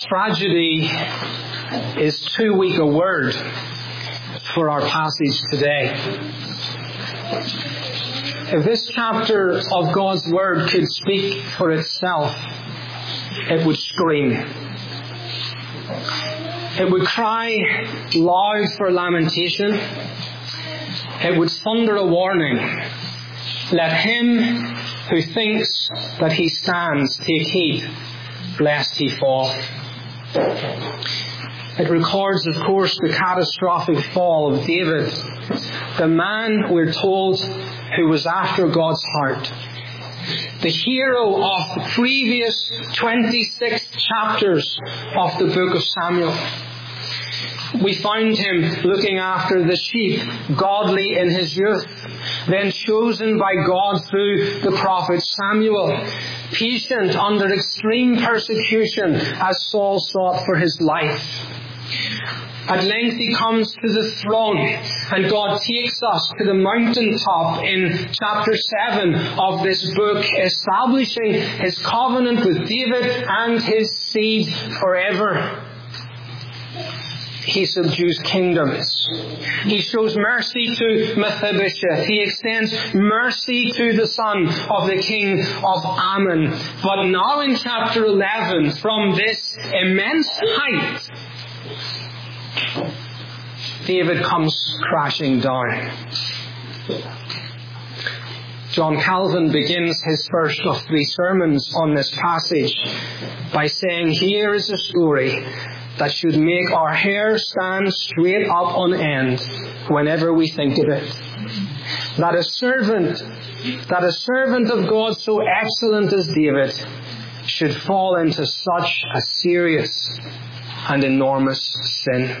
Tragedy is too weak a word for our passage today. If this chapter of God's Word could speak for itself, it would scream. It would cry loud for lamentation. It would thunder a warning. Let him who thinks that he stands take heed, lest he fall. It records, of course, the catastrophic fall of David, the man, we're told, who was after God's heart. The hero of the previous 26 chapters of the book of Samuel. We find him looking after the sheep, godly in his youth, then chosen by God through the prophet Samuel, patient under extreme persecution as Saul sought for his life. At length he comes to the throne, and God takes us to the mountaintop in chapter 7 of this book, establishing his covenant with David and his seed forever. He subdues kingdoms. He shows mercy to Mephibosheth. He extends mercy to the son of the king of Ammon. But now in chapter 11, from this immense height, David comes crashing down. John Calvin begins his first of 3 sermons on this passage by saying, here is a story that should make our hair stand straight up on end whenever we think of it. That a servant of God so excellent as David should fall into such a serious and enormous sin.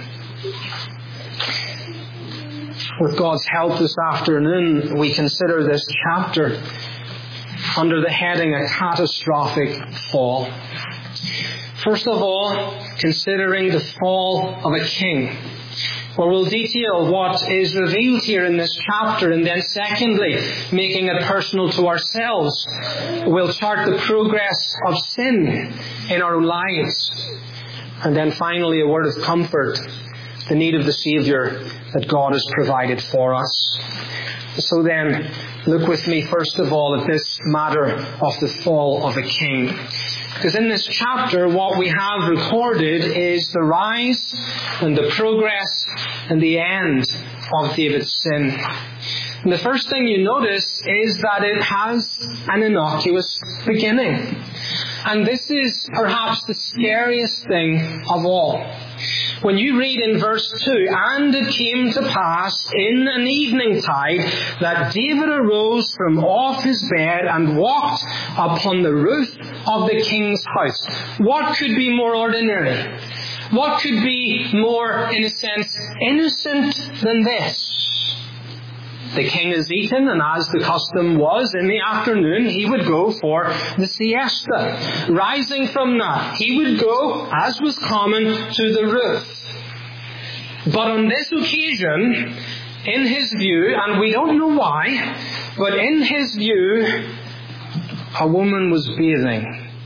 With God's help this afternoon, we consider this chapter under the heading A Catastrophic Fall. First of all, considering the fall of a king, where we'll detail what is revealed here in this chapter, and then secondly, making it personal to ourselves, we'll chart the progress of sin in our lives, and then finally a word of comfort, the need of the Saviour that God has provided for us. So then, look with me first of all at this matter of the fall of a king. Because in this chapter, what we have recorded is the rise and the progress and the end of David's sin. And the first thing you notice is that it has an innocuous beginning. And this is perhaps the scariest thing of all. When you read in verse 2, and it came to pass in an eventide that David arose from off his bed and walked upon the roof of the king's house. What could be more ordinary? What could be more, in a sense, innocent than this? The king has eaten, and as the custom was, in the afternoon he would go for the siesta. Rising from that, he would go, as was common, to the roof. But on this occasion, in his view, and we don't know why, but in his view, a woman was bathing.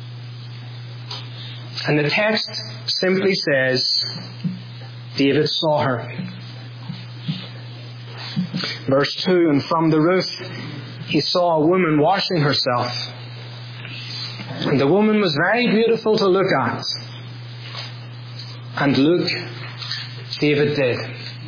And the text simply says, David saw her. Verse 2, and from the roof he saw a woman washing herself. And the woman was very beautiful to look at. And look, David did.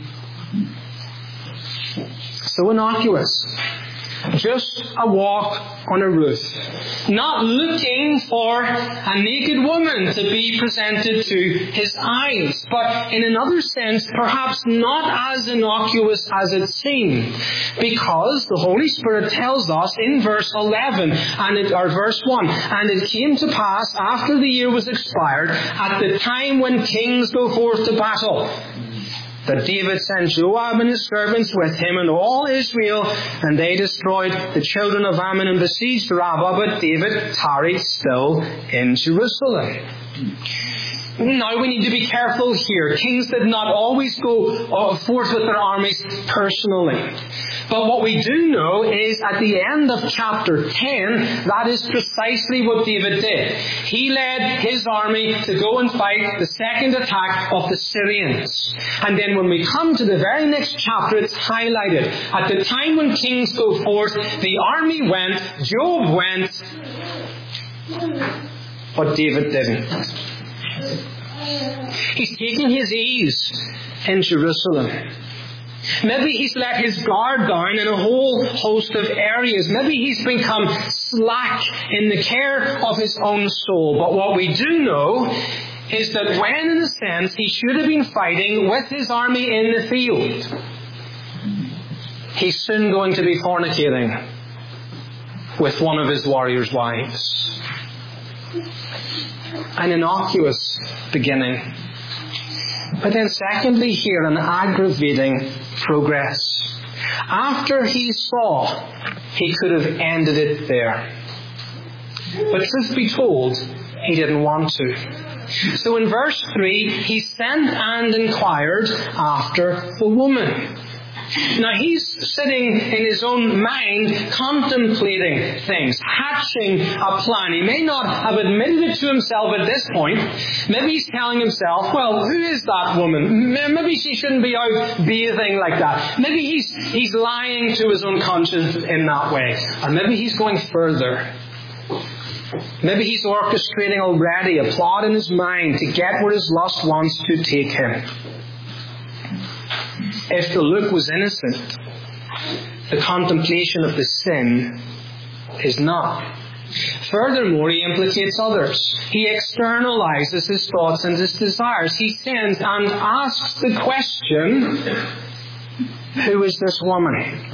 So innocuous. Just a walk on a roof. Not looking for a naked woman to be presented to his eyes, but in another sense, perhaps not as innocuous as it seemed. Because the Holy Spirit tells us in verse 11, or verse 1, and it came to pass after the year was expired, at the time when kings go forth to battle, that David sent Joab and his servants with him and all Israel, and they destroyed the children of Ammon and besieged Rabbah, but David tarried still in Jerusalem. Now we need to be careful here. Kings did not always go forth with their armies personally. But what we do know is at the end of chapter 10, that is precisely what David did. He led his army to go and fight the second attack of the Syrians. And then when we come to the very next chapter, it's highlighted. At the time when kings go forth, the army went, Joab went, but David didn't. He's taking his ease in Jerusalem. Maybe he's let his guard down in a whole host of areas. Maybe he's become slack in the care of his own soul. But what we do know is that when, in a sense, he should have been fighting with his army in the field, he's soon going to be fornicating with one of his warriors' wives. An innocuous beginning. But then secondly here, an aggravating progress. After he saw, he could have ended it there. But truth be told, he didn't want to. So in verse 3, he sent and inquired after the woman. Now he's sitting in his own mind contemplating things, hatching a plan. He may not have admitted it to himself at this point. Maybe he's telling himself, well, who is that woman? Maybe she shouldn't be out bathing like that. Maybe he's lying to his own conscience in that way. Or maybe he's going further. Maybe he's orchestrating already a plot in his mind to get where his lust wants to take him. If the look was innocent, the contemplation of the sin is not. Furthermore, he implicates others. He externalizes his thoughts and his desires. He sends and asks the question, who is this woman?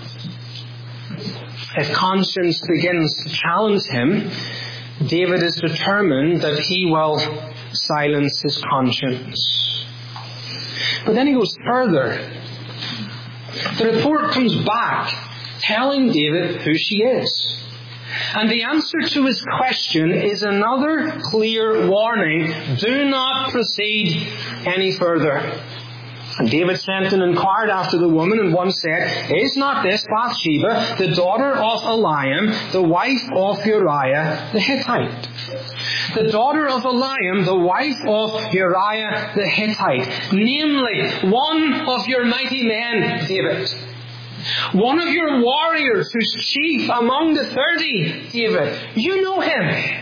If conscience begins to challenge him, David is determined that he will silence his conscience. But then he goes further. The report comes back telling David who she is. And the answer to his question is another clear warning. Do not proceed any further. And David sent and inquired after the woman, and one said, is not this Bathsheba, the daughter of Eliam, the wife of Uriah the Hittite? The daughter of Eliam, the wife of Uriah the Hittite. Namely, one of your mighty men, David. One of your warriors who's chief among the 30, David. You know him.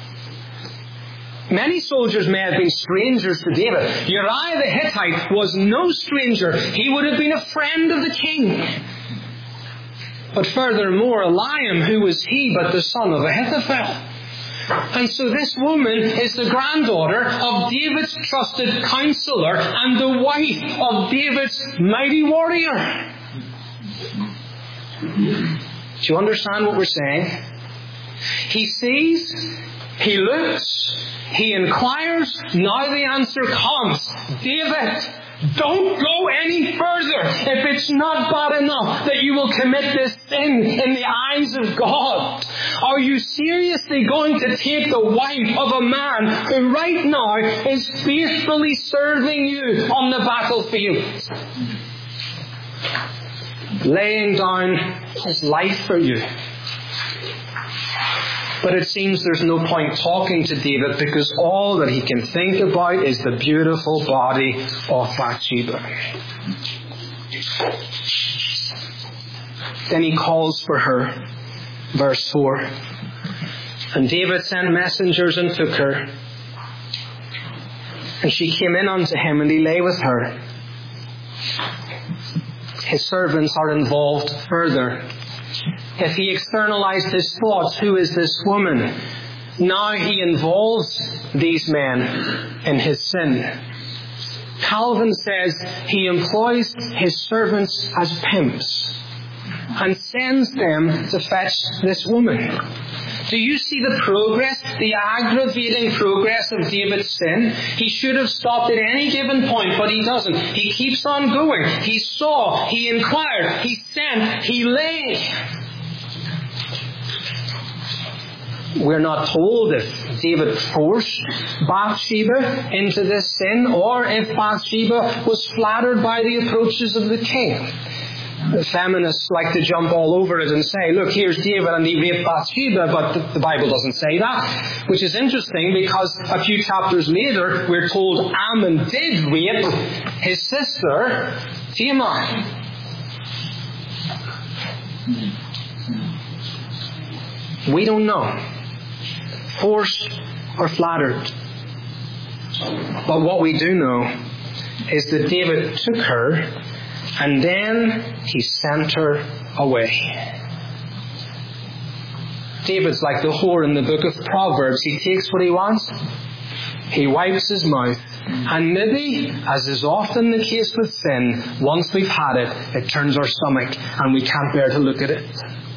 Many soldiers may have been strangers to David. Uriah the Hittite was no stranger. He would have been a friend of the king. But furthermore, Eliam, who was he but the son of Ahithophel? And so this woman is the granddaughter of David's trusted counselor and the wife of David's mighty warrior. Do you understand what we're saying? He sees, he looks, he inquires, now the answer comes. David, don't go any further if it's not bad enough that you will commit this sin in the eyes of God. Are you seriously going to take the wife of a man who right now is faithfully serving you on the battlefield? Laying down his life for you. But it seems there's no point talking to David because all that he can think about is the beautiful body of Bathsheba. Then he calls for her. Verse 4. And David sent messengers and took her. And she came in unto him, and he lay with her. His servants are involved further. If he externalized his thoughts, who is this woman? Now he involves these men in his sin. Calvin says he employs his servants as pimps and sends them to fetch this woman. Do you see the progress, the aggravating progress of David's sin? He should have stopped at any given point, but he doesn't. He keeps on going. He saw, he inquired, he sent, he lay. We're not told if David forced Bathsheba into this sin or if Bathsheba was flattered by the approaches of the king. The feminists like to jump all over it and say, look, here's David and he raped Bathsheba, but the Bible doesn't say that. Which is interesting because a few chapters later we're told Ammon did rape his sister Tamar. We don't know. Forced or flattered. But what we do know is that David took her and then he sent her away. David's like the whore in the book of Proverbs. He takes what he wants, he wipes his mouth, and maybe, as is often the case with sin, once we've had it, it turns our stomach and we can't bear to look at it.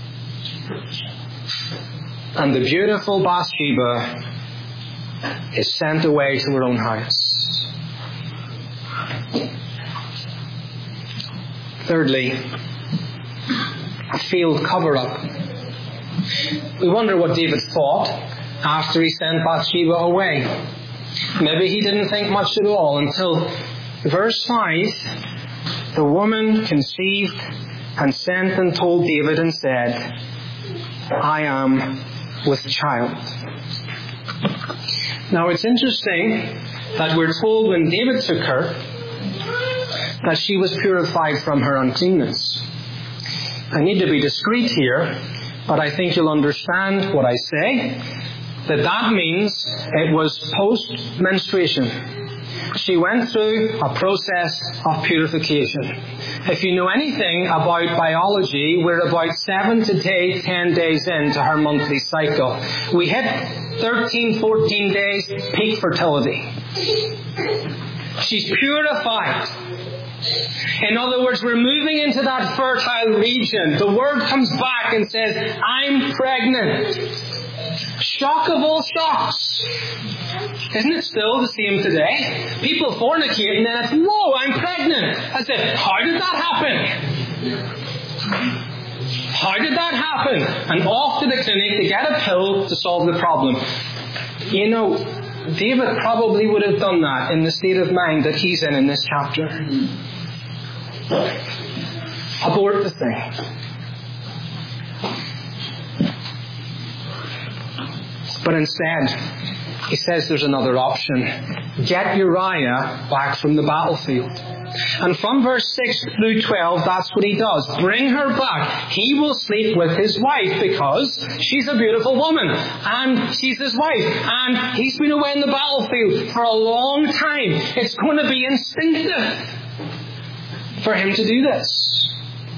And the beautiful Bathsheba is sent away to her own house. Thirdly, a failed cover-up. We wonder what David thought after he sent Bathsheba away. Maybe he didn't think much at all until verse 5, the woman conceived and sent and told David and said, I am with child. Now it's interesting that we're told when David took her that she was purified from her uncleanness. I need to be discreet here, but I think you'll understand what I say, that means it was post-menstruation. She went through a process of purification. If you know anything about biology, we're about 7 to 10 days into her monthly cycle. We hit 13, 14 days, peak fertility. She's purified. In other words, we're moving into that fertile region. The word comes back and says, I'm pregnant. Shock of all shocks. Isn't it still the same today? People fornicate and then it's, whoa, I'm pregnant. I said, how did that happen? How did that happen? And off to the clinic to get a pill to solve the problem. You know, David probably would have done that in the state of mind that he's in this chapter. Abort the thing. But instead, he says there's another option. Get Uriah back from the battlefield. And from verse 6 through 12, that's what he does. Bring her back. He will sleep with his wife because she's a beautiful woman. And she's his wife. And he's been away in the battlefield for a long time. It's going to be instinctive for him to do this.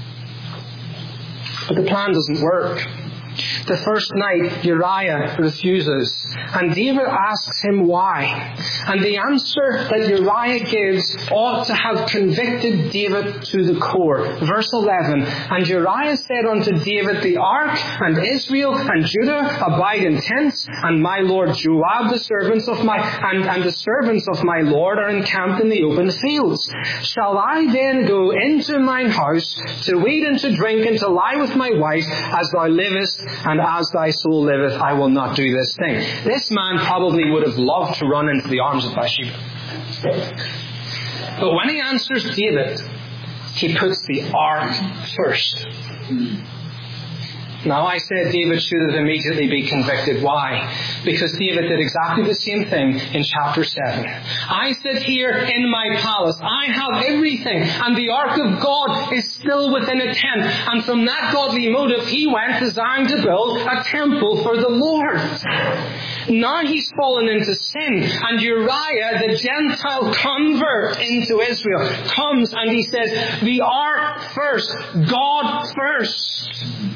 But the plan doesn't work. The first night, Uriah refuses. And David asks him why. And the answer that Uriah gives ought to have convicted David to the core. Verse 11, And Uriah said unto David, The ark and Israel and Judah abide in tents, and my lord Joab, the servants of my Lord are encamped in the open fields. Shall I then go into mine house to eat and to drink and to lie with my wife, as thou livest, and as thy soul liveth, I will not do this thing. This man probably would have loved to run into the arms of Bathsheba. But when he answers David, he puts the ark first. Now I said David should have immediately be convicted. Why? Because David did exactly the same thing in chapter 7. I sit here in my palace. I have everything. And the ark of God is still within a tent. And from that godly motive, he went desiring to build a temple for the Lord. Now he's fallen into sin. And Uriah, the Gentile convert into Israel, comes and he says, the ark first, God first.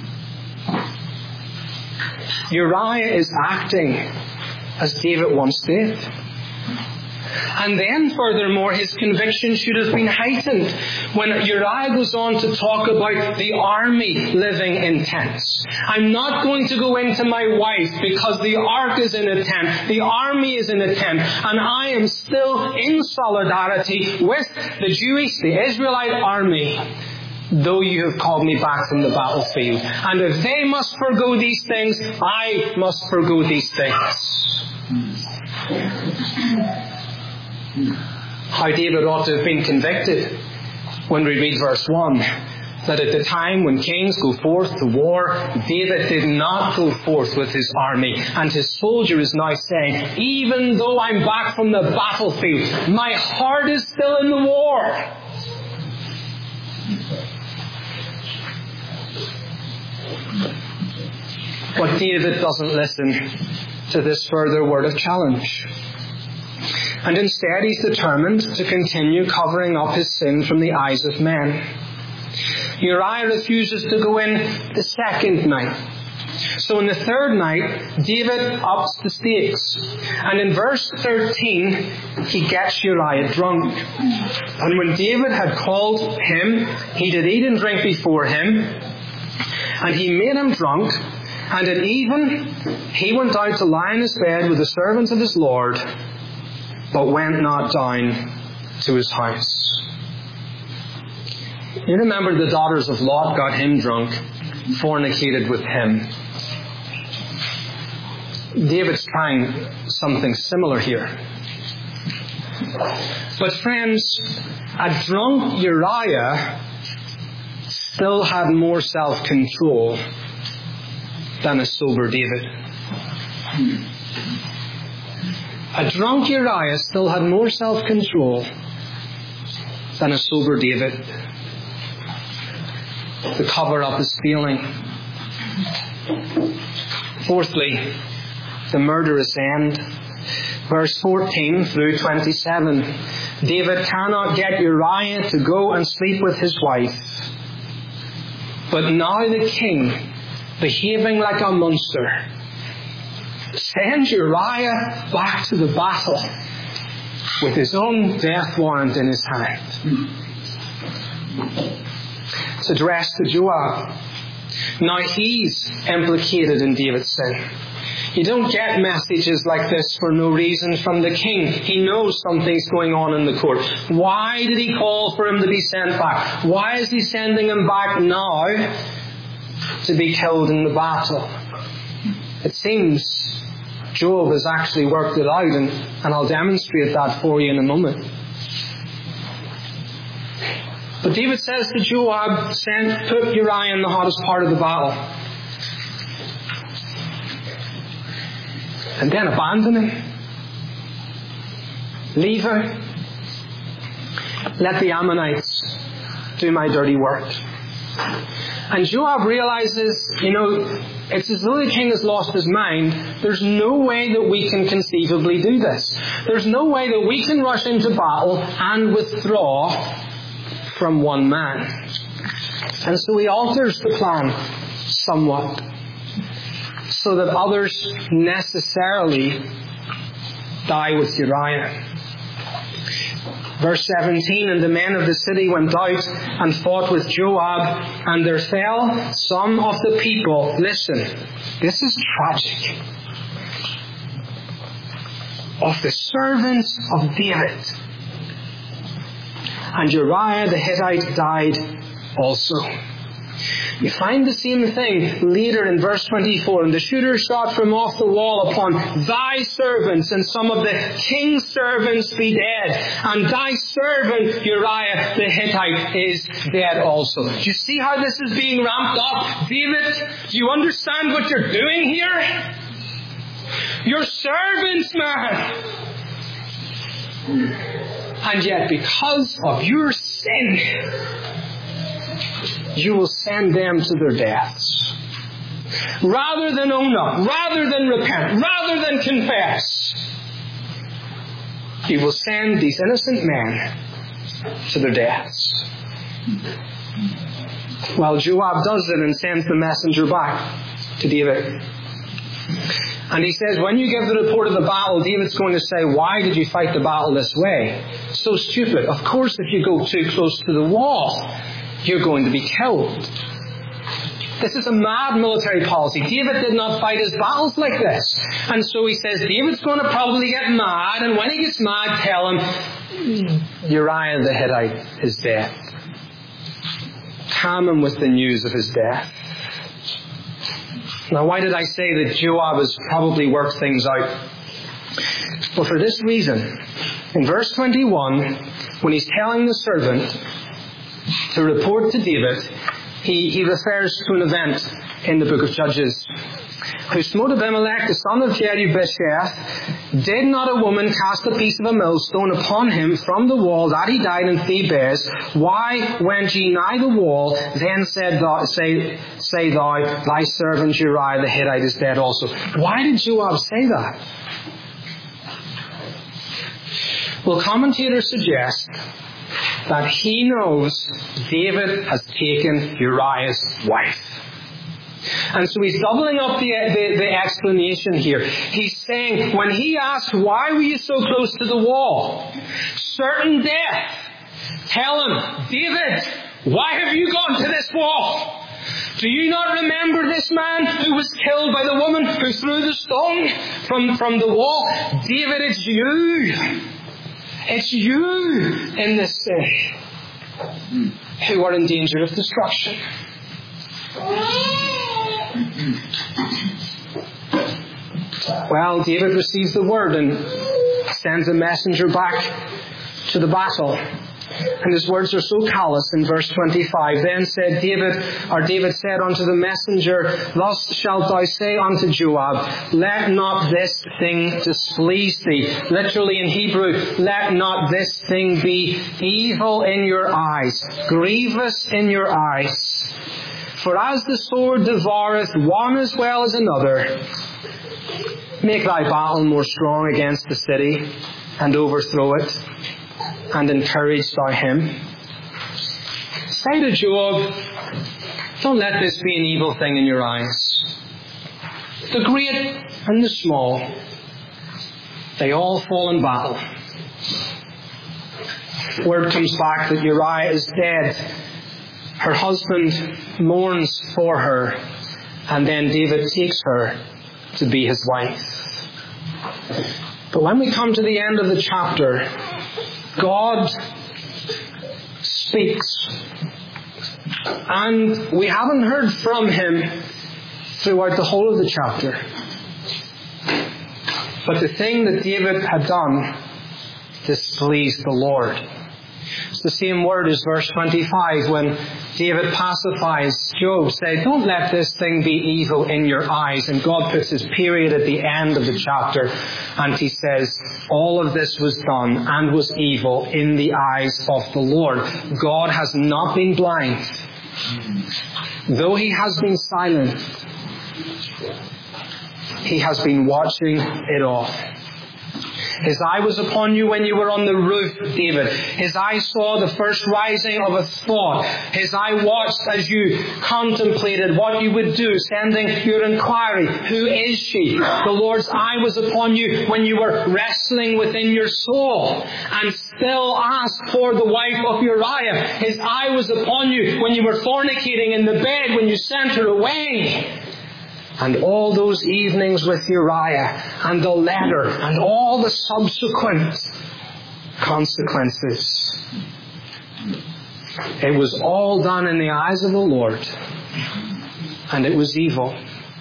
Uriah is acting as David once did. And then furthermore, his conviction should have been heightened when Uriah goes on to talk about the army living in tents. I'm not going to go into my wife because the ark is in a tent, the army is in a tent, and I am still in solidarity with the Israelite army. though you have called me back from the battlefield. And if they must forgo these things, I must forgo these things. How David ought to have been convicted when we read verse 1. That at the time when kings go forth to war, David did not go forth with his army. And his soldier is now saying, even though I'm back from the battlefield, my heart is still in the war. But David doesn't listen to this further word of challenge. And instead he's determined to continue covering up his sin from the eyes of men. Uriah refuses to go in the second night. So in the third night, David ups the stakes. And in verse 13, he gets Uriah drunk. And when David had called him, he did eat and drink before him. And he made him drunk. And at even, he went out to lie in his bed with the servants of his Lord, but went not down to his house. You remember the daughters of Lot got him drunk, fornicated with him. David's trying something similar here. But friends, a drunk Uriah still had more self-control than a sober David. A drunk Uriah still had more self-control than a sober David to cover up his feeling. Fourthly, the murderous end. Verse 14 through 27. David cannot get Uriah to go and sleep with his wife. But now the king, behaving like a monster, sends Uriah back to the battle with his own death warrant in his hand. It's addressed to Joab. Now he's implicated in David's sin. You don't get messages like this for no reason from the king. He knows something's going on in the court. Why did he call for him to be sent back? Why is he sending him back now to be killed in the battle? It seems Joab has actually worked it out, and I'll demonstrate that for you in a moment. But David says to Joab, put Uriah in the hottest part of the battle. And then abandon him. Leave her. Let the Ammonites do my dirty work. And Joab realizes, it's as though the king has lost his mind. There's no way that we can conceivably do this. There's no way that we can rush into battle and withdraw from one man. And so he alters the plan somewhat, so that others necessarily die with Uriah. Verse 17, and the men of the city went out and fought with Joab, and there fell some of the people. Listen, this is tragic. Of the servants of David. And Uriah the Hittite died also. You find the same thing later in verse 24. And the shooter shot from off the wall upon thy servants, and some of the king's servants be dead. And thy servant Uriah the Hittite is dead also. Do you see how this is being ramped up? David, do you understand what you're doing here? Your servants, man. And yet because of your sin, you will send them to their deaths. Rather than own up, rather than repent, rather than confess, you will send these innocent men to their deaths. Well, Joab does it and sends the messenger back to David. And he says, when you give the report of the battle, David's going to say, why did you fight the battle this way? So stupid. Of course, if you go too close to the wall, you're going to be killed. This is a mad military policy. David did not fight his battles like this. And so he says, David's going to probably get mad, and when he gets mad, tell him, Uriah the Hittite is dead. calm him with the news of his death. Now, why did I say that Joab has probably worked things out? Well, for this reason. In verse 21, when he's telling the servant to report to David, he refers to an event in the book of Judges. Who smote Abimelech, the son of Jerubbaal, did not a woman cast a piece of a millstone upon him from the wall that he died in Thebez? Why went ye nigh the wall? Then say thou, thy servant Uriah the Hittite is dead also. Why did Joab say that? Well, commentators suggest that he knows David has taken Uriah's wife. And so he's doubling up the explanation here. He's saying, when he asked, why were you so close to the wall? Certain death. Tell him, David, why have you gone to this wall? Do you not remember this man who was killed by the woman who threw the stone from the wall? David, it's you. It's you in this city who are in danger of destruction. Well, David receives the word and sends a messenger back to the battle. And his words are so callous in verse 25. Then said David said unto the messenger, thus shalt thou say unto Joab, let not this thing displease thee. Literally in Hebrew, let not this thing be evil in your eyes, grievous in your eyes. For as the sword devoureth one as well as another, make thy battle more strong against the city, and overthrow it, and encourage thou him. Say to Joab, don't let this be an evil thing in your eyes. The great and the small, they all fall in battle. Word comes back that Uriah is dead. Her husband mourns for her, and then David takes her to be his wife. But when we come to the end of the chapter, God speaks, and we haven't heard from him throughout the whole of the chapter. But the thing that David had done displeased the Lord. It's the same word as verse 25 when David pacifies Job, say, don't let this thing be evil in your eyes. And God puts his period at the end of the chapter and he says, all of this was done and was evil in the eyes of the Lord. God has not been blind, though he has been silent. He has been watching it all. His eye was upon you when you were on the roof, David. His eye saw the first rising of a thought. His eye watched as you contemplated what you would do, sending your inquiry, who is she? The Lord's eye was upon you when you were wrestling within your soul and still asked for the wife of Uriah. His eye was upon you when you were fornicating in the bed, when you sent her away. And all those evenings with Uriah, and the letter, and all the subsequent consequences. It was all done in the eyes of the Lord, and it was evil.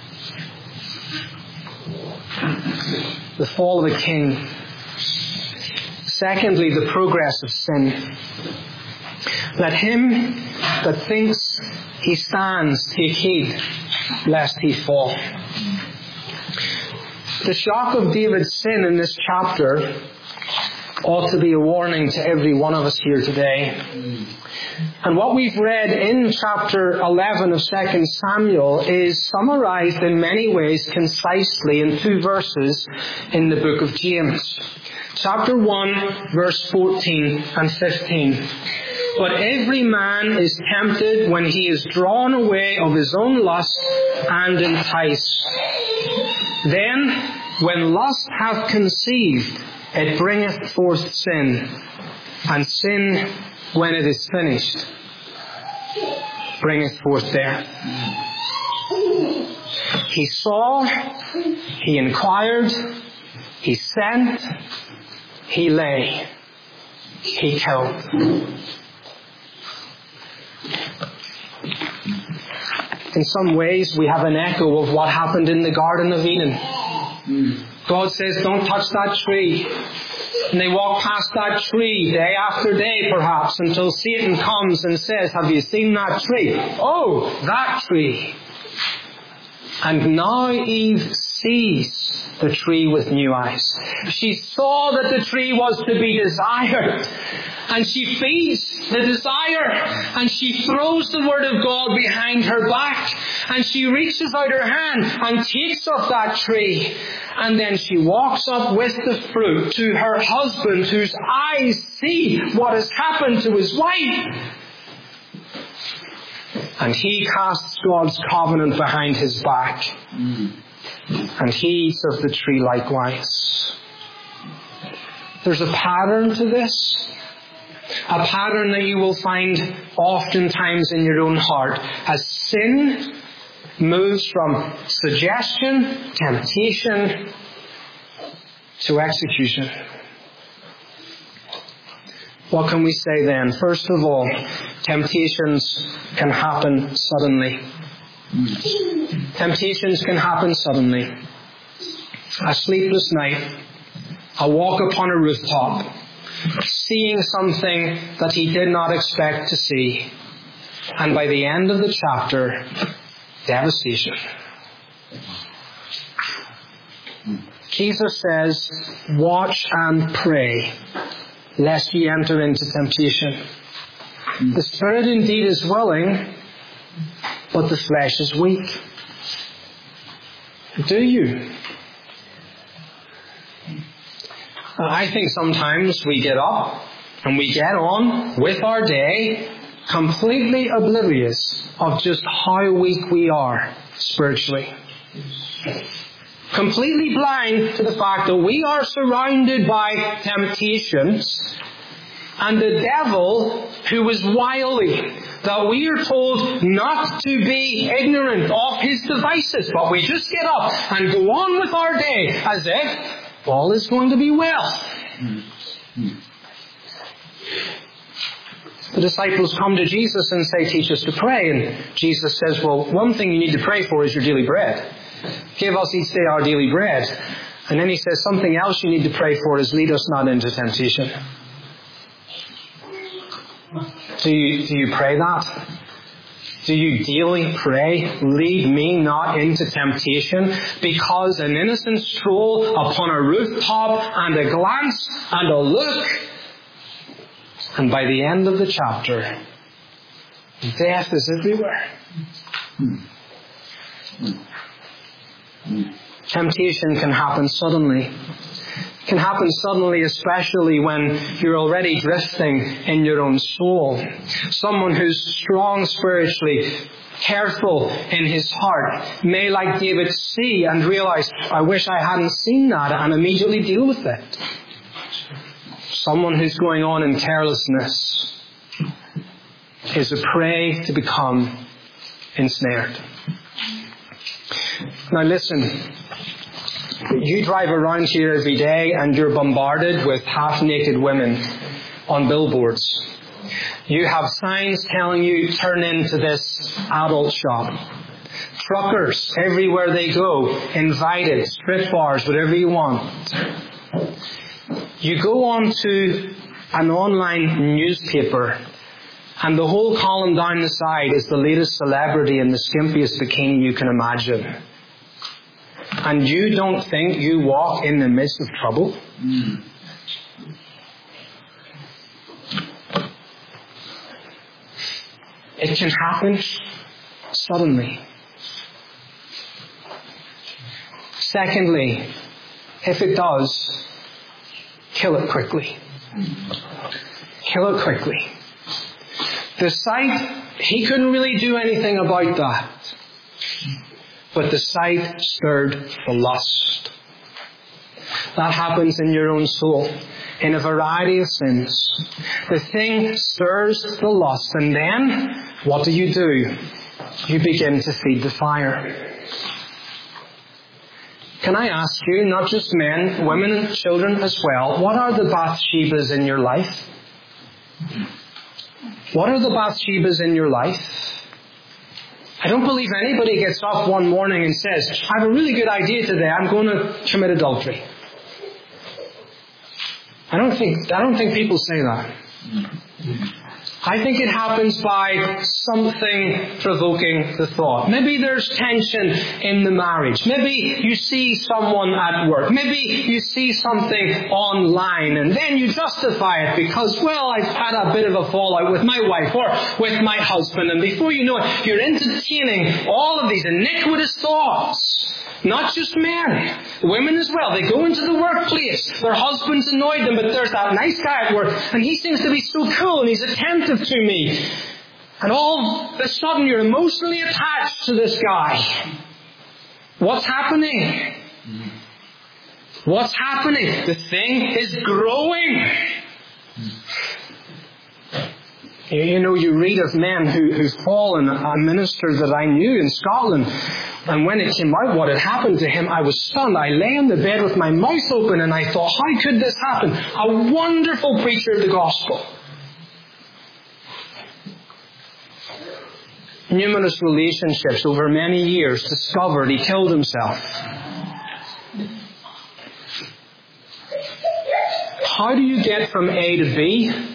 The fall of a king. Secondly, the progress of sin. Let him that thinks he stands take heed lest he fall. The shock of David's sin in this chapter ought to be a warning to every one of us here today. And what we've read in chapter 11 of 2 Samuel is summarized in many ways concisely in 2 verses in the book of James. Chapter 1, verse 14 and 15. But every man is tempted when he is drawn away of his own lust and enticed. Then, when lust hath conceived, it bringeth forth sin. And sin, when it is finished, bringeth forth death. He saw, he inquired, he sent, he lay, he killed. In some ways, we have an echo of what happened in the Garden of Eden. God says, don't touch that tree. And they walk past that tree day after day, perhaps, until Satan comes and says, have you seen that tree? Oh, that tree. And now Eve sees the tree with new eyes. She saw that the tree was to be desired. And she feeds the desire. And she throws the word of God behind her back. And she reaches out her hand and takes up that tree. And then she walks up with the fruit to her husband, whose eyes see what has happened to his wife. And he casts God's covenant behind his back. And he eats of the tree likewise. There's a pattern to this. A pattern that you will find oftentimes in your own heart. As sin moves from suggestion, temptation, to execution. What can we say then? First of all, temptations can happen suddenly. Temptations can happen suddenly. A sleepless night, a walk upon a rooftop, seeing something that he did not expect to see. And by the end of the chapter, devastation. Jesus says, watch and pray, lest ye enter into temptation. The spirit indeed is willing, but the flesh is weak. Do you? I think sometimes we get up and we get on with our day completely oblivious of just how weak we are spiritually. Completely blind to the fact that we are surrounded by temptations and the devil who is wily, that we are told not to be ignorant of his devices, but we just get up and go on with our day as if all is going to be well. The disciples come to Jesus and say, teach us to pray. And Jesus says, well, one thing you need to pray for is your daily bread. Give us each day our daily bread. And then he says, something else you need to pray for is lead us not into temptation. Do you pray that? Do you daily pray, lead me not into temptation? Because an innocent stroll upon a rooftop and a glance and a look, and by the end of the chapter, death is everywhere. Temptation can happen suddenly. It can happen suddenly, especially when you're already drifting in your own soul. Someone who's strong spiritually, careful in his heart, may, like David, see and realize, I wish I hadn't seen that, and immediately deal with it. Someone who's going on in carelessness is a prey to become ensnared. Now listen, you drive around here every day and you're bombarded with half-naked women on billboards. You have signs telling you turn into this adult shop. Truckers everywhere they go, invited, strip bars, whatever you want. You go on to an online newspaper and the whole column down the side is the latest celebrity in the skimpiest bikini you can imagine. And you don't think you walk in the midst of trouble? It can happen suddenly. Secondly, if it does, kill it quickly. Kill it quickly. The sight, he couldn't really do anything about that. But the sight stirred the lust. That happens in your own soul, in a variety of sins. The thing stirs the lust, and then, what do? You begin to feed the fire. Can I ask you, not just men, women and children as well, what are the Bathshebas in your life? What are the Bathshebas in your life? I don't believe anybody gets up one morning and says, I have a really good idea today, I'm going to commit adultery. I don't think people say that. I think it happens by something provoking the thought. Maybe there's tension in the marriage. Maybe you see someone at work. Maybe you see something online and then you justify it because, well, I've had a bit of a fallout with my wife or with my husband. And before you know it, you're entertaining all of these iniquitous thoughts. Not just men, women as well. They go into the workplace. Their husbands annoy them, but there's that nice guy at work, and he seems to be so cool, and he's attentive to me. And all of a sudden, you're emotionally attached to this guy. What's happening? What's happening? The thing is growing. You know, you read of men who've fallen. A minister that I knew in Scotland, and when it came out what had happened to him, I was stunned. I lay in the bed with my mouth open and I thought, how could this happen? A wonderful preacher of the gospel. Numerous relationships over many years, discovered he killed himself. How do you get from A to B?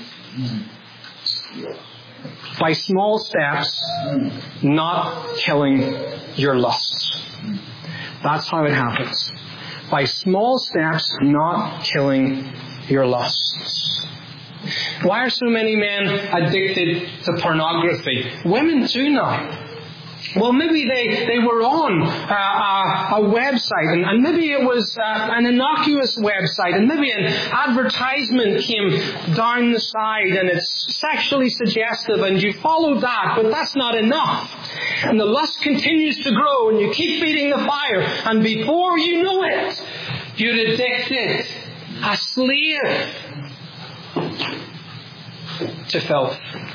By small steps, not killing your lusts. That's how it happens. By small steps, not killing your lusts. Why are so many men addicted to pornography? Women too now. Well, maybe they were on a website, and maybe it was an innocuous website, and maybe an advertisement came down the side, and it's sexually suggestive, and you followed that, but that's not enough. And the lust continues to grow, and you keep feeding the fire, and before you know it, you're addicted, a slave to filth.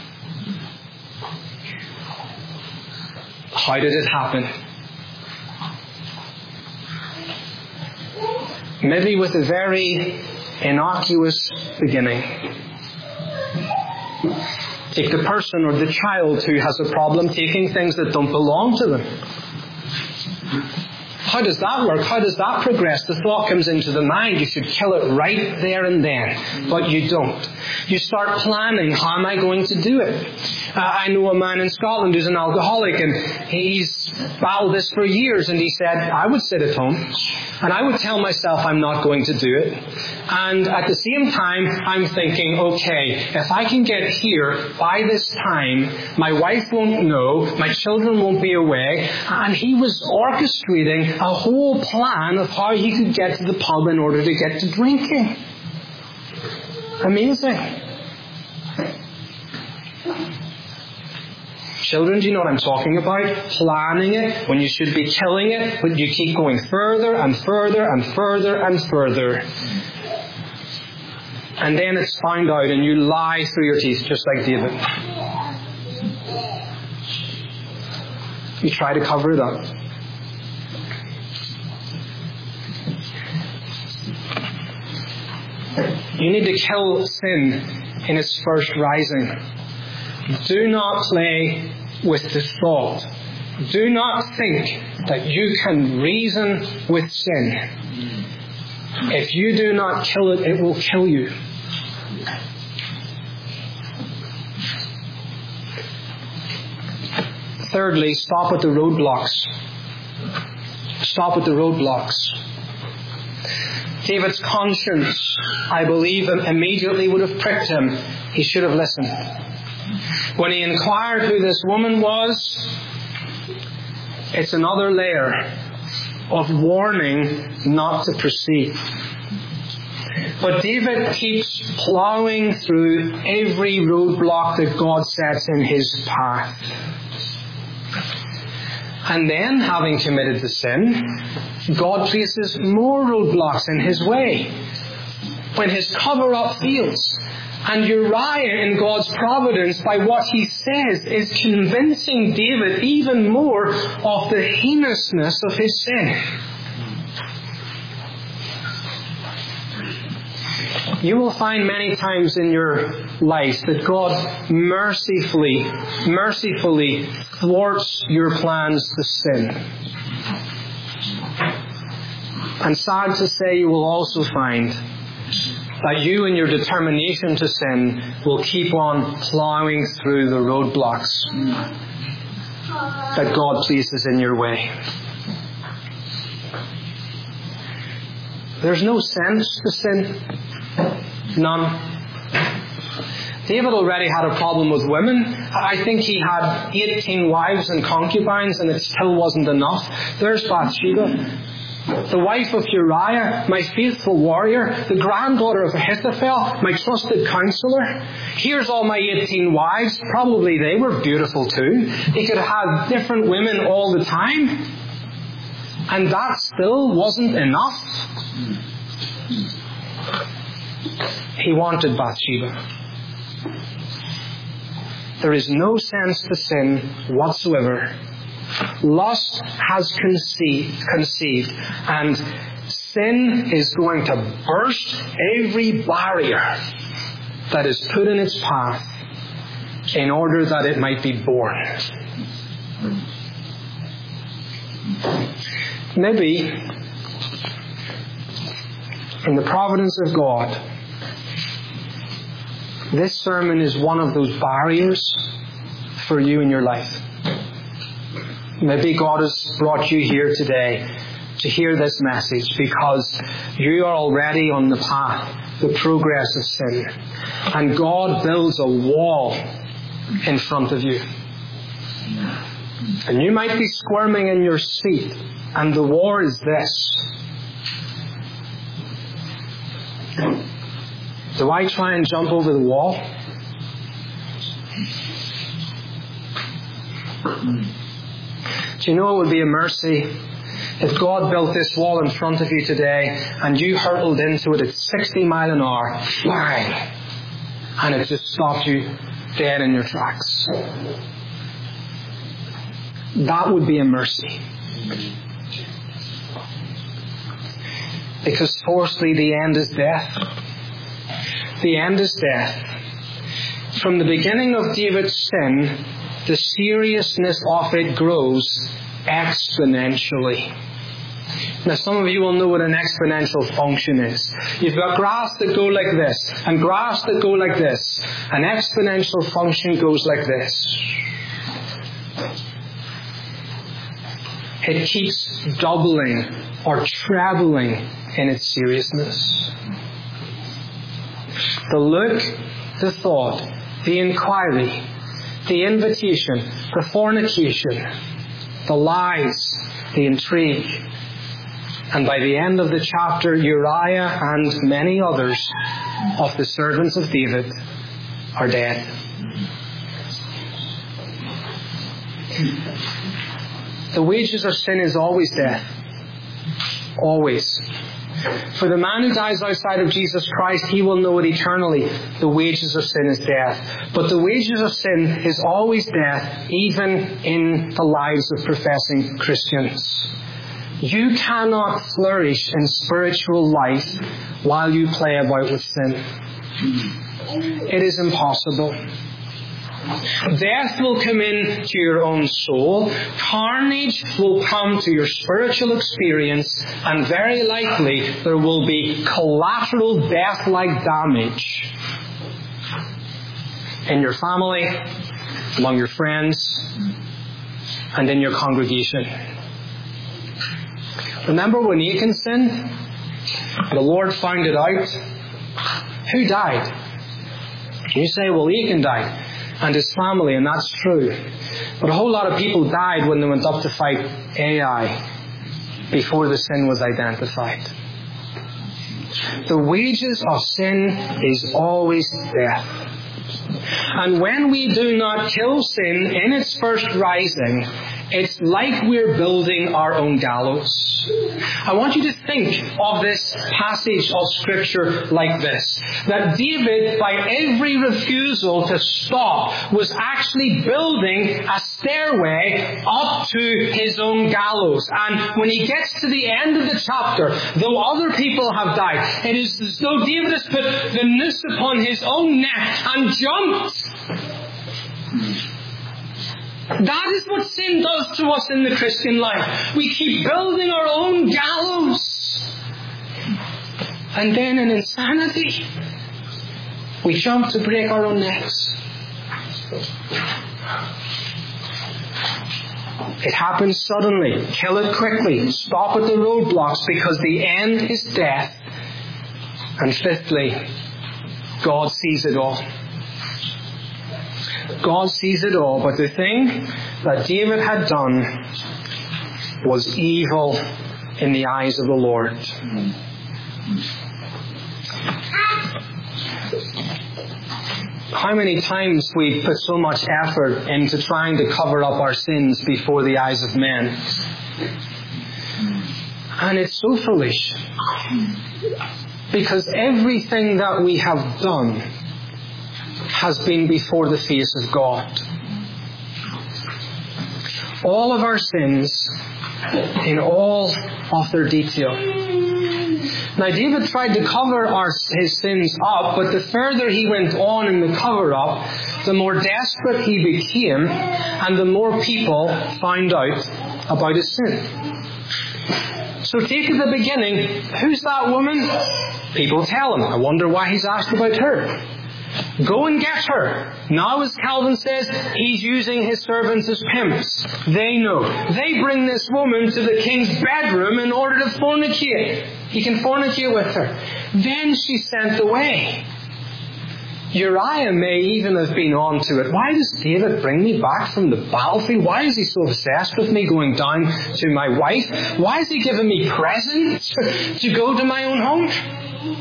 How did it happen? Maybe with a very innocuous beginning. Take the person or the child who has a problem taking things that don't belong to them. How does that work? How does that progress? The thought comes into the mind, you should kill it right there and then. But you don't. You start planning, how am I going to do it? I know a man in Scotland who's an alcoholic, and he's battled this for years, and he said, I would sit at home and I would tell myself I'm not going to do it. And at the same time, I'm thinking, okay, if I can get here by this time, my wife won't know, my children won't be away. And he was orchestrating a whole plan of how he could get to the pub in order to get to drinking. Amazing. Children, do you know what I'm talking about? Planning it when you should be killing it, but you keep going further and further and further and further. And then it's found out and you lie through your teeth just like David. You try to cover it up. You need to kill sin in its first rising. Do not play with the thought. Do not think that you can reason with sin. If you do not kill it, it will kill you. Thirdly, stop at the roadblocks. Stop at the roadblocks. David's conscience, I believe, immediately would have pricked him. He should have listened. When he inquired who this woman was, it's another layer of warning not to proceed. But David keeps plowing through every roadblock that God sets in his path. And then, having committed the sin, God places more roadblocks in his way. When his cover-up fails, and Uriah, in God's providence, by what he says, is convincing David even more of the heinousness of his sin. You will find many times in your life that God mercifully thwarts your plans to sin. And sad to say, you will also find that you and your determination to sin will keep on plowing through the roadblocks that God places in your way. There's no sense to sin. None. David already had a problem with women. I think he had 18 wives and concubines, and it still wasn't enough. There's Bathsheba, the wife of Uriah, my faithful warrior, the granddaughter of Ahithophel, my trusted counselor. Here's all my 18 wives. Probably they were beautiful too. He could have different women all the time. And that still wasn't enough. He wanted Bathsheba. There is no sense to sin whatsoever. Lust has conceived, and sin is going to burst every barrier that is put in its path in order that it might be born. Maybe, in the providence of God, this sermon is one of those barriers for you in your life. Maybe God has brought you here today to hear this message because you are already on the path, the progress of sin. And God builds a wall in front of you. And you might be squirming in your seat, and the war is this. Do I try and jump over the wall? Do you know it would be a mercy if God built this wall in front of you today and you hurtled into it at 60 miles an hour, bang, and it just stopped you dead in your tracks? That would be a mercy. Because fourthly, the end is death. The end is death. From the beginning of David's sin, the seriousness of it grows exponentially. Now, some of you will know what an exponential function is. You've got graphs that go like this, and graphs that go like this. An exponential function goes like this. It keeps doubling or trebling in its seriousness. The look, the thought, the inquiry, the invitation, the fornication, the lies, the intrigue. And by the end of the chapter, Uriah and many others of the servants of David are dead. The wages of sin is always death. Always. For the man who dies outside of Jesus Christ, he will know it eternally. The wages of sin is death. But the wages of sin is always death, even in the lives of professing Christians. You cannot flourish in spiritual life while you play about with sin. It is impossible. Death will come into your own soul. Carnage will come to your spiritual experience, and very likely there will be collateral death-like damage in your family, among your friends, and in your congregation. Remember when Achan sinned? The Lord found it out. Who died? You say, well, Achan died. And his family, and that's true. But a whole lot of people died when they went up to fight Ai before the sin was identified. The wages of sin is always death. And when we do not kill sin in its first rising, It's like we're building our own gallows. I want you to think of this passage of Scripture like this. That David, by every refusal to stop, was actually building a stairway up to his own gallows. And when he gets to the end of the chapter, though other people have died, it is as though David has put the noose upon his own neck and jumped. That is what sin does to us in the Christian life. We keep building our own gallows. And then in insanity, we jump to break our own necks. It happens suddenly. Kill it quickly. Stop at the roadblocks, because the end is death. And fifthly, God sees it all. God sees it all, but the thing that David had done was evil in the eyes of the Lord. How many times we put so much effort into trying to cover up our sins before the eyes of men. And it's so foolish. Because everything that we have done has been before the face of God. All of our sins in all of their detail. Now David tried to cover his sins up, but the further he went on in the cover-up, the more desperate he became, and the more people found out about his sin. So take at the beginning, who's that woman? People tell him. I wonder why he's asked about her. Go and get her. Now, as Calvin says, he's using his servants as pimps. They know. They bring this woman to the king's bedroom in order to fornicate. He can fornicate with her. Then she's sent away. Uriah may even have been on to it. Why does David bring me back from the battlefield? Why is he so obsessed with me going down to my wife? Why is he giving me presents to go to my own home?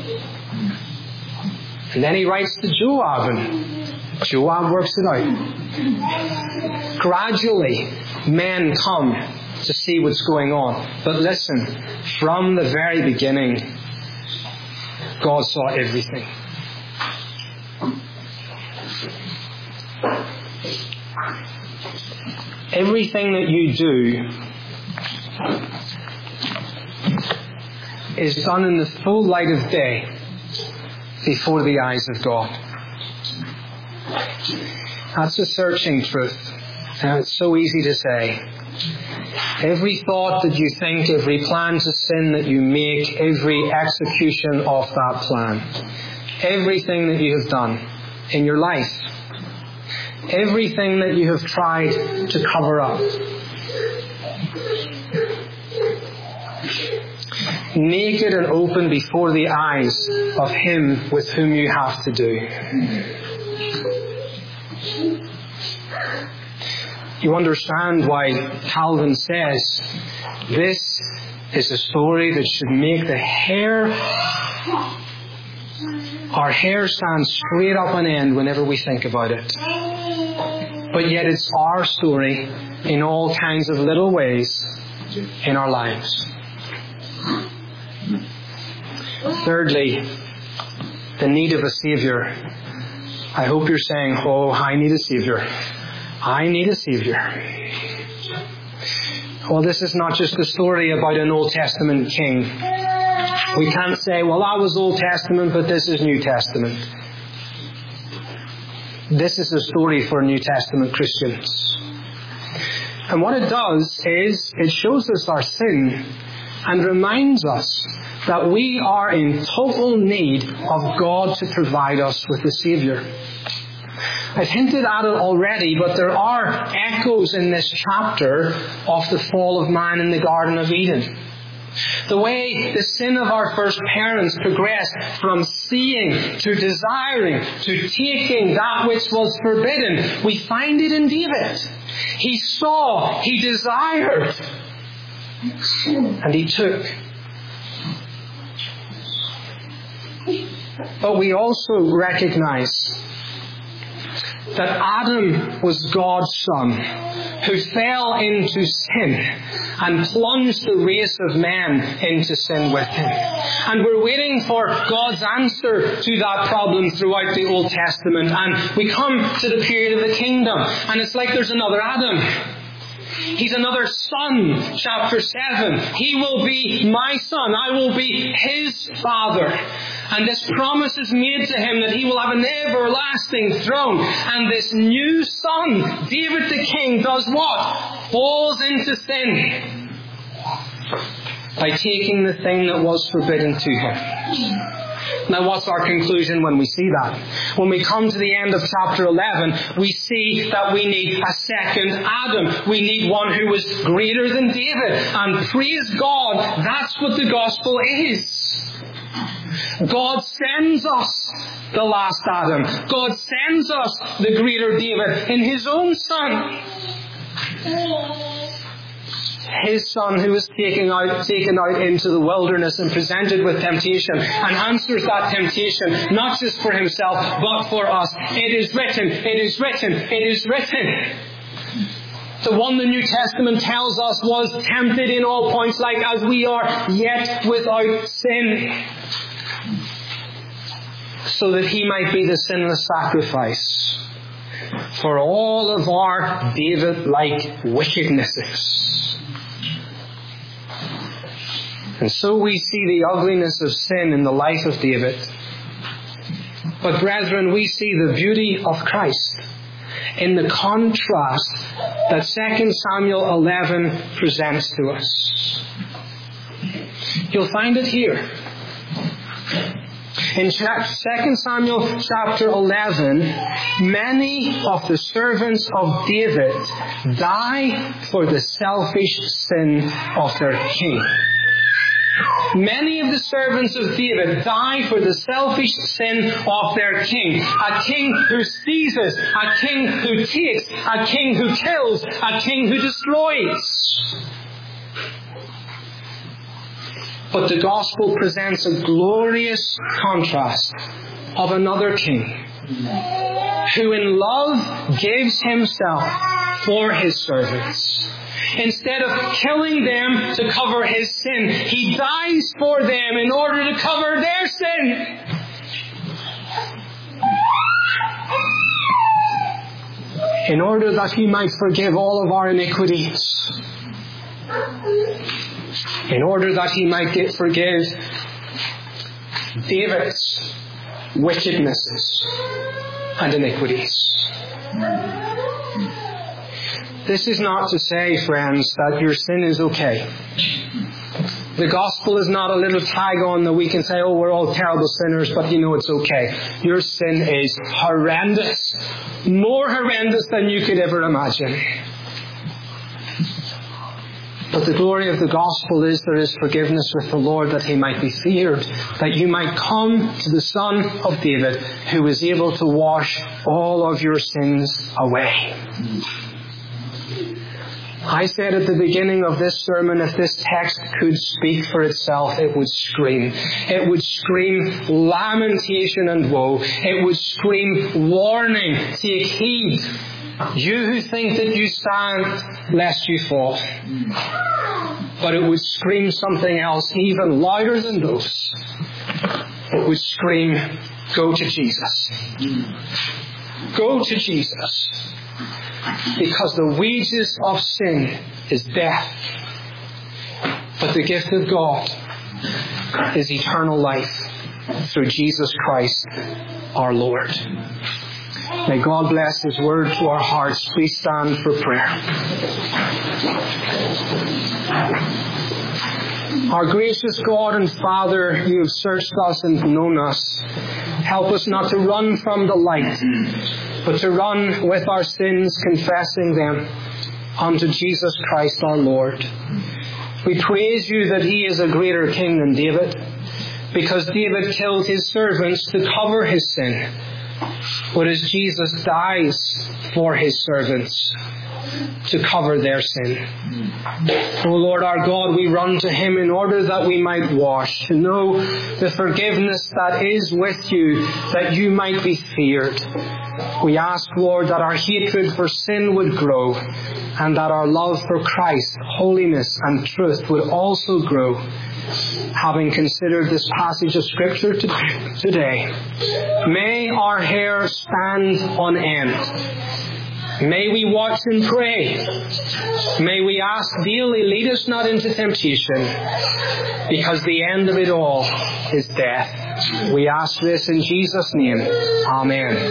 And then he writes to Joab, and Joab works it out. Gradually, men come to see what's going on. But listen, from the very beginning, God saw everything. Everything that you do is done in the full light of day before the eyes of God. That's a searching truth. And it's so easy to say. Every thought that you think, every plan to sin that you make, every execution of that plan, everything that you have done in your life, everything that you have tried to cover up, naked and open before the eyes of Him with whom you have to do. You understand why Calvin says this is a story that should make our hair stand straight up on end whenever we think about it. But yet it's our story in all kinds of little ways in our lives. Thirdly, the need of a Saviour. I hope you're saying, oh, I need a Saviour. I need a Saviour. Well, this is not just a story about an Old Testament king. We can't say, well, that was Old Testament, but this is New Testament. This is a story for New Testament Christians. And what it does is it shows us our sin and reminds us that we are in total need of God to provide us with a Saviour. I've hinted at it already, but there are echoes in this chapter of the fall of man in the Garden of Eden. The way the sin of our first parents progressed from seeing to desiring to taking that which was forbidden, we find it in David. He saw, he desired, and he took. But we also recognize that Adam was God's son, who fell into sin and plunged the race of men into sin with him. And we're waiting for God's answer to that problem throughout the Old Testament. And we come to the period of the kingdom, and it's like there's another Adam. He's another son, chapter 7. He will be my son. I will be his father. And this promise is made to him that he will have an everlasting throne. And this new son, David the king, does what? Falls into sin by taking the thing that was forbidden to him. Now, what's our conclusion when we see that? When we come to the end of chapter 11, we see that we need a second Adam. We need one who was greater than David. And praise God, that's what the gospel is. God sends us the last Adam. God sends us the greater David in his own son. His son who was taken out into the wilderness and presented with temptation, and answers that temptation not just for himself but for us. It is written, it is written, it is written. The one the New Testament tells us was tempted in all points like as we are, yet without sin, so that he might be the sinless sacrifice for all of our David-like wickednesses. And so we see the ugliness of sin in the life of David. But brethren, we see the beauty of Christ in the contrast that 2 Samuel 11 presents to us. You'll find it here. In 2 Samuel chapter 11, many of the servants of David die for the selfish sin of their king. Many of the servants of David die for the selfish sin of their king. A king who seizes, a king who takes, a king who kills, a king who destroys. But the gospel presents a glorious contrast of another king who in love gives himself for his servants. Instead of killing them to cover his sin, he dies for them in order to cover their sin. In order that he might forgive all of our iniquities. In order that he might forgive David's wickednesses and iniquities. This is not to say, friends, that your sin is okay. The gospel is not a little tag on that we can say, oh, we're all terrible sinners, but you know it's okay. Your sin is horrendous. More horrendous than you could ever imagine. But the glory of the gospel is there is forgiveness with the Lord that he might be feared, that you might come to the Son of David who is able to wash all of your sins away. I said at the beginning of this sermon, if this text could speak for itself, it would scream. It would scream lamentation and woe. It would scream warning. Take heed, you who think that you stand, lest you fall. But it would scream something else even louder than those. It would scream, go to Jesus. Go to Jesus. Because the wages of sin is death. But the gift of God is eternal life through Jesus Christ our Lord. May God bless His word to our hearts. Please stand for prayer. Our gracious God and Father, you have searched us and known us. Help us not to run from the light, but to run with our sins, confessing them unto Jesus Christ our Lord. We praise you that He is a greater King than David, because David killed his servants to cover his sin. But as Jesus dies for His servants to cover their sin. O Lord our God, we run to Him in order that we might wash, to know the forgiveness that is with you, that you might be feared, We ask, Lord, that our hatred for sin would grow and that our love for Christ, holiness and truth would also grow. Having considered this passage of Scripture today, may our hair stand on end. May we watch and pray. May we ask daily, lead us not into temptation, because the end of it all is death. We ask this in Jesus' name. Amen.